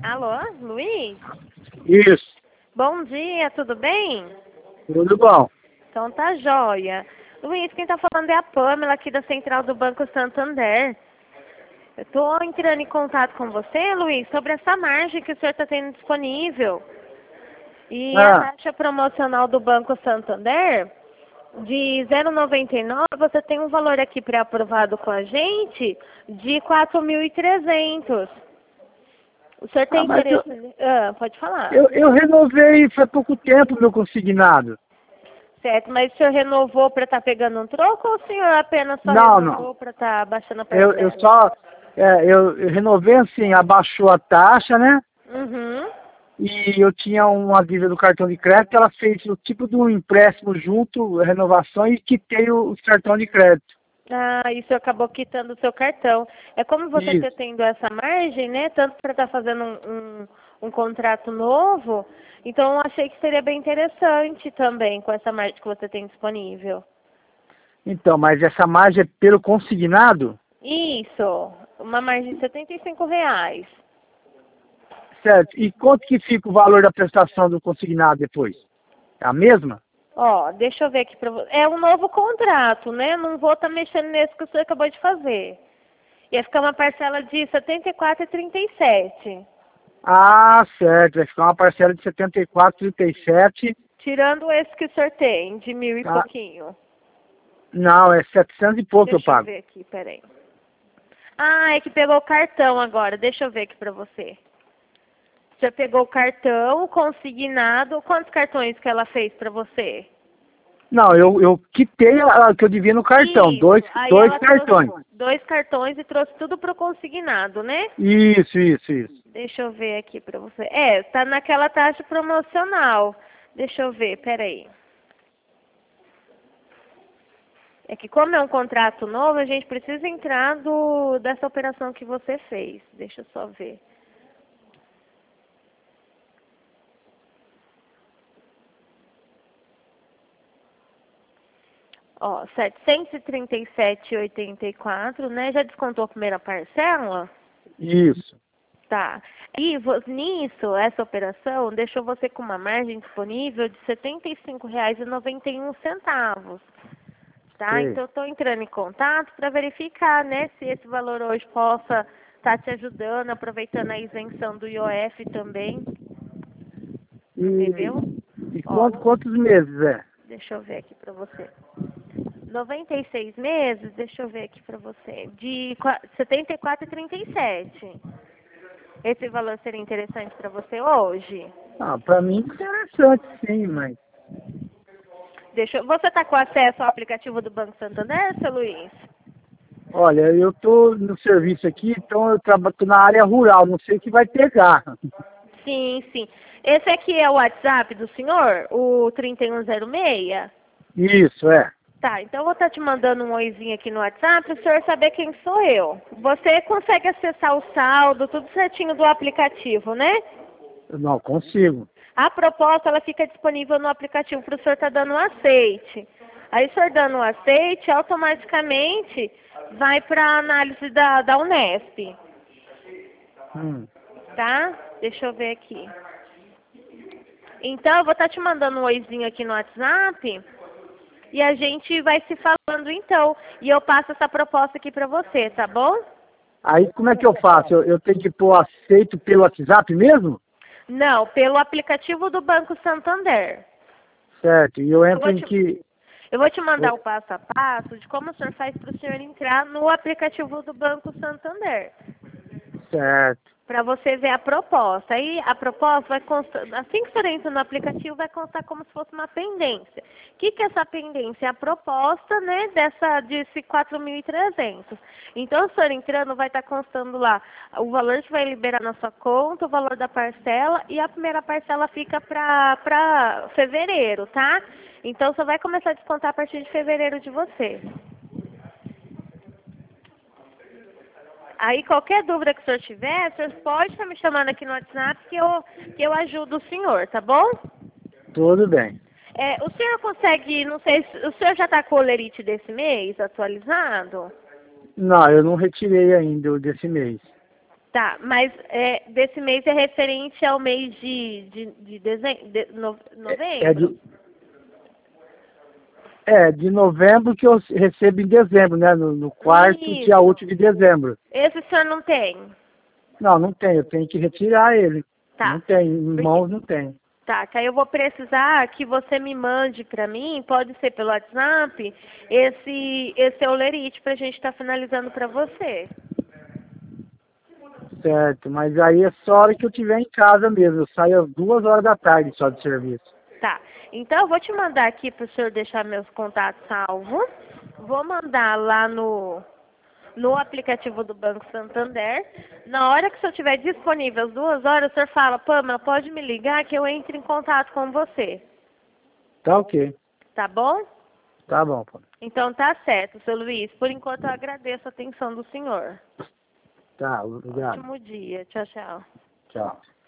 Alô, Luiz? Isso, Bom dia, tudo bem? tudo bom. Então tá jóia. Luiz, quem tá falando é a Pamela aqui da Central do Banco Santander. Eu tô entrando em contato com você, Luiz, sobre essa margem que o senhor está tendo disponível. E a Ah, taxa promocional do Banco Santander, de 0,99, você tem um valor aqui pré-aprovado com a gente de 4.300. O senhor tem mas eu, interesse? Pode falar. eu, eu renovei faz pouco tempo meu consignado. Certo, mas o senhor renovou para estar pegando um troco ou o senhor apenas só Não, não. renovou para estar baixando a Eu parcela? só, eu renovei assim, abaixou a taxa, né? Uhum. E eu tinha uma dívida do cartão de crédito, ela fez o tipo de um empréstimo junto, renovação, e quitei o cartão de crédito. Ah, isso acabou quitando o seu cartão. É como você está Isso. tendo essa margem, né? Tanto para estar fazendo um contrato novo, então eu achei que seria bem interessante também com essa margem que você tem disponível. Então, mas essa margem é pelo consignado? Isso, uma margem de R$ 75. Certo. E quanto que fica o valor da prestação do consignado depois? É a mesma? Ó, deixa eu ver aqui para você. É um novo contrato, né? Não vou estar mexendo nesse que o senhor acabou de fazer. Ia ficar uma parcela de R$ 74,37. Ah, certo. Vai ficar uma parcela de 74,37. Tirando esse que o senhor tem, de mil e Ah, pouquinho. não, é 700 e pouco eu Deixa eu pago. ver aqui, peraí. Ah, é que pegou o cartão agora. Deixa eu ver aqui pra você. Você pegou o cartão consignado. Quantos cartões que ela fez pra você? Não, eu quitei a que eu devia no cartão. Isso. Aí Dois ela trouxe cartões. 2 cartões e trouxe tudo pro consignado, né? Isso. Deixa eu ver aqui pra você. É, tá naquela taxa promocional. Deixa eu ver, peraí. É que como é um contrato novo, a gente precisa entrar dessa operação que você fez. Deixa eu só ver. Ó, 737,84, né? Já descontou a primeira parcela? Isso. Tá. E nisso, essa operação deixou você com uma margem disponível de R$ 75,91. Tá? Sei. Então, eu estou entrando em contato para verificar, né, se esse valor hoje possa estar te ajudando, aproveitando a isenção do IOF também, E, entendeu? e Ó, quantos meses é? deixa eu ver aqui para você. 96 meses, deixa eu ver aqui para você, de 74,37. Esse valor seria interessante para você hoje? Ah, pra mim interessante sim, mas... Você está com acesso ao aplicativo do Banco Santander, seu Luiz? Olha, eu tô no serviço aqui, então eu trabalho na área rural, não sei o que vai pegar. Sim, sim. Esse aqui é o WhatsApp do senhor, o 3106? Isso, é. Tá, então eu vou estar te mandando um oizinho aqui no WhatsApp para o senhor saber quem sou eu. Você consegue acessar o saldo, tudo certinho do aplicativo, né? Eu não consigo. A proposta, ela fica disponível no aplicativo para o senhor estar dando um aceite. Aí o senhor dando um aceite, automaticamente vai para a análise da Unesp, Hum. tá? Deixa eu ver aqui. Então, eu vou estar te mandando um oizinho aqui no WhatsApp e a gente vai se falando então. E eu passo essa proposta aqui para você, tá bom? Aí como é que eu faço? Eu tenho que pôr aceito pelo WhatsApp mesmo? Não, pelo aplicativo do Banco Santander. Certo. E eu Eu entro vou em te, que... eu vou te mandar o passo a passo de como o senhor faz para o senhor entrar no aplicativo do Banco Santander. Certo. Para você ver a proposta. Aí a proposta vai constar, assim que o senhor entra no aplicativo, vai constar como se fosse uma pendência. O que é essa pendência? É a proposta, né, desse 4.300. Então, o senhor entrando, vai estar constando lá o valor que vai liberar na sua conta, o valor da parcela, e a primeira parcela fica para fevereiro, tá? Então, só vai começar a descontar a partir de fevereiro de você. Aí, qualquer dúvida que o senhor tiver, o senhor pode estar me chamando aqui no WhatsApp que eu ajudo o senhor, tá bom? Tudo bem. O senhor consegue, não sei, o senhor já está com o olerite desse mês atualizado? Não, eu não retirei ainda o desse mês. Tá, mas desse mês é referente ao mês de dezembro, novembro? De novembro que eu recebo em dezembro, né? No quarto dia Isso. útil de dezembro. Esse o senhor não tem? Não, não tem, eu tenho que retirar ele. Tá. Não tem, em mãos não tem. Tá, que aí eu vou precisar que você me mande para mim, pode ser pelo WhatsApp, esse eulerite pra gente estar finalizando para você. Certo, mas aí é só a hora que eu estiver em casa mesmo. Eu saio às 2 horas da tarde só de serviço. Tá, então eu vou te mandar aqui para o senhor deixar meus contatos salvos. Vou mandar lá no aplicativo do Banco Santander. Na hora que o senhor estiver disponível às 2 horas, o senhor fala, Pamela, pode me ligar que eu entro em contato com você. Tá ok. Tá bom? Tá bom, pô. Então tá certo, seu Luiz. Por enquanto eu agradeço a atenção do senhor. Tá, obrigado. Ótimo dia. Tchau, tchau. Tchau.